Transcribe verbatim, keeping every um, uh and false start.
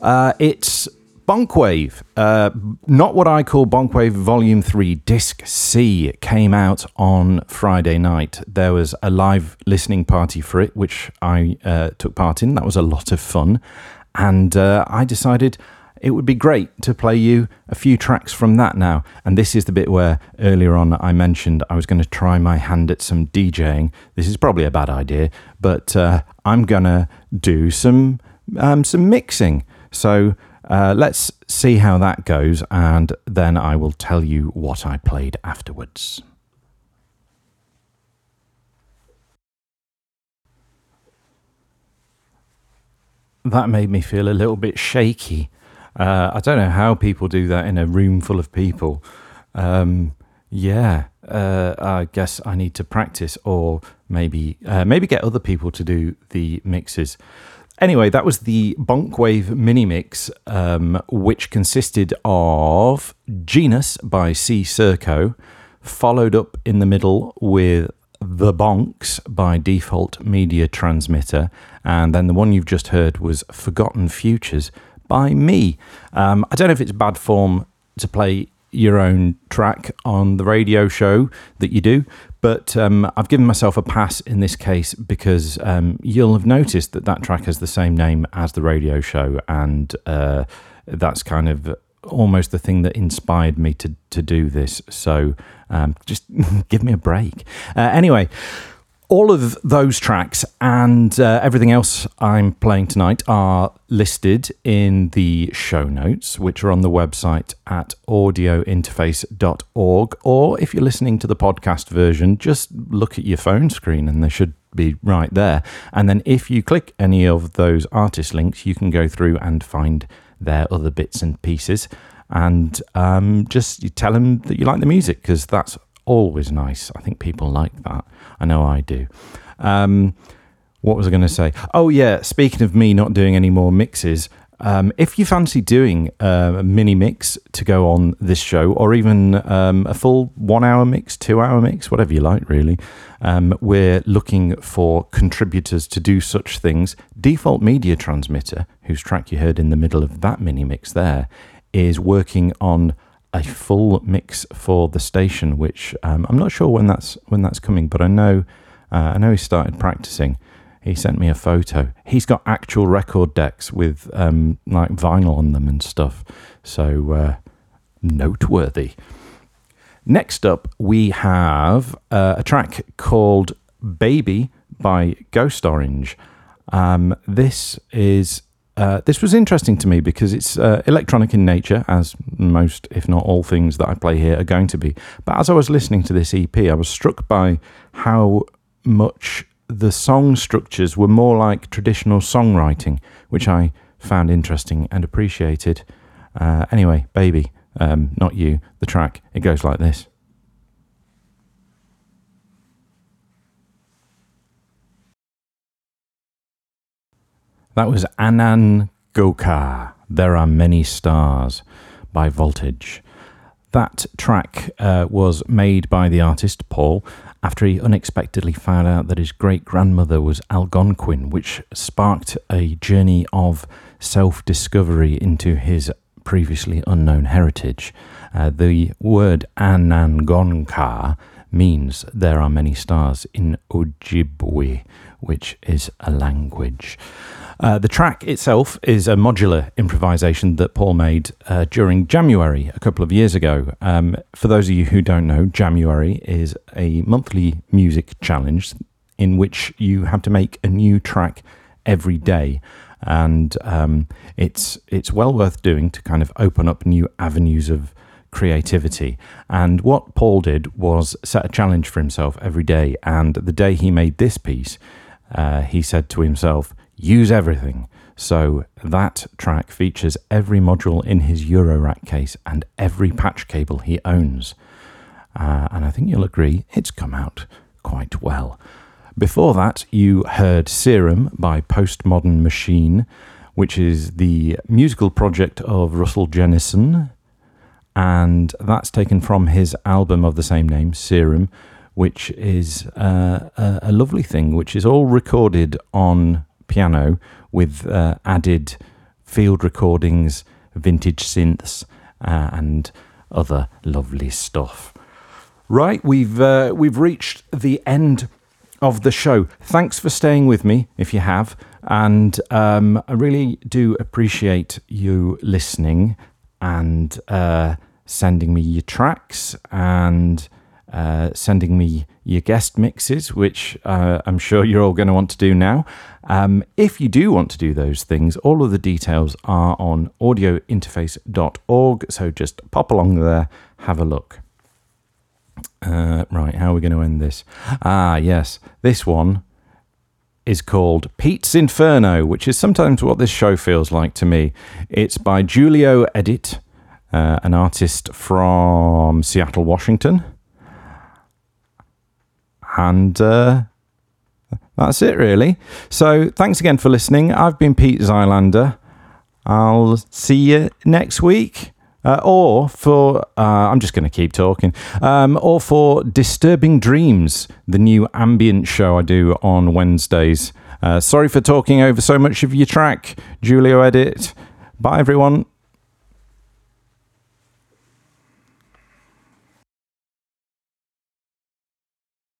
Uh, it's Bonkwave, uh, not what I call Bonkwave Volume three, Disc C. It came out on Friday night. There was a live listening party for it, which I uh, took part in. That was a lot of fun. And uh, I decided it would be great to play you a few tracks from that now. And this is the bit where earlier on I mentioned I was going to try my hand at some DJing. This is probably a bad idea, but uh, I'm going to do some um, some mixing. So uh, let's see how that goes, and then I will tell you what I played afterwards. That made me feel a little bit shaky. Uh, I don't know how people do that in a room full of people. Um, yeah, uh, I guess I need to practice, or maybe uh, maybe get other people to do the mixes. Anyway, that was the Bonkwave mini mix, um, which consisted of Genus by C. Circo, followed up in the middle with The Bonks by Default Media Transmitter, and then the one you've just heard was Forgotten Futures by me. Um, I don't know if it's bad form to play your own track on the radio show that you do, but um, I've given myself a pass in this case because um, you'll have noticed that that track has the same name as the radio show, and uh, that's kind of almost the thing that inspired me to, to do this. So um, just give me a break. Uh, anyway, all of those tracks and uh, everything else I'm playing tonight are listed in the show notes, which are on the website at audio interface dot org. Or if you're listening to the podcast version, just look at your phone screen and they should be right there. And then if you click any of those artist links, you can go through and find their other bits and pieces. And um, just you tell them that you like the music, because that's always nice. I think people like that. I know I do. Um, what was I going to say? Oh, yeah, speaking of me not doing any more mixes, um, if you fancy doing uh, a mini mix to go on this show, or even um, a full one-hour mix, two-hour mix, whatever you like, really, um, we're looking for contributors to do such things. Default Media Transmitter, whose track you heard in the middle of that mini mix there, is working on a full mix for the station, which um, I'm not sure when that's when that's coming, but I know uh, I know he started practicing. He sent me a photo. He's got actual record decks with um, like vinyl on them and stuff, so uh, noteworthy. Next up, we have uh, a track called "Baby" by Ghost Orange. Um, this is. Uh, this was interesting to me because it's uh, electronic in nature, as most, if not all, things that I play here are going to be. But as I was listening to this E P, I was struck by how much the song structures were more like traditional songwriting, which I found interesting and appreciated. Uh, anyway, Baby, um, not you, the track, it goes like this. That was Anand Gokar, There Are Many Stars, by Voltage. That track uh, was made by the artist, Paul, after he unexpectedly found out that his great-grandmother was Algonquin, which sparked a journey of self-discovery into his previously unknown heritage. Uh, the word Anangonkar means there are many stars in Ojibwe, which is a language. Uh, the track itself is a modular improvisation that Paul made uh, during January a couple of years ago. Um, for those of you who don't know, January is a monthly music challenge in which you have to make a new track every day. And um, it's it's well worth doing to kind of open up new avenues of creativity. And what Paul did was set a challenge for himself every day. And the day he made this piece, uh, he said to himself, use everything. So that track features every module in his Eurorack case and every patch cable he owns. Uh, and I think you'll agree it's come out quite well. Before that, you heard Serum by Postmodern Machine, which is the musical project of Russell Jennison. And that's taken from his album of the same name, Serum, which is uh, a, a lovely thing, which is all recorded on piano with uh, added field recordings, vintage synths, uh, and other lovely stuff. Right, we've uh, we've reached the end of the show. Thanks for staying with me, if you have, and um, I really do appreciate you listening and uh, sending me your tracks and uh, sending me your guest mixes, which uh, I'm sure you're all going to want to do now. Um, if you do want to do those things, all of the details are on audio interface dot org, so just pop along there, have a look. Uh, right, how are we going to end this? Ah, yes, this one is called Pete's Inferno, which is sometimes what this show feels like to me. It's by Julio Edit, uh, an artist from Seattle, Washington. And uh, that's it, really. So thanks again for listening. I've been Pete Zylander. I'll see you next week. Uh, or for, uh, I'm just going to keep talking, um, or for Disturbing Dreams, the new ambient show I do on Wednesdays. Uh, sorry for talking over so much of your track, Julio Edit. Bye, everyone.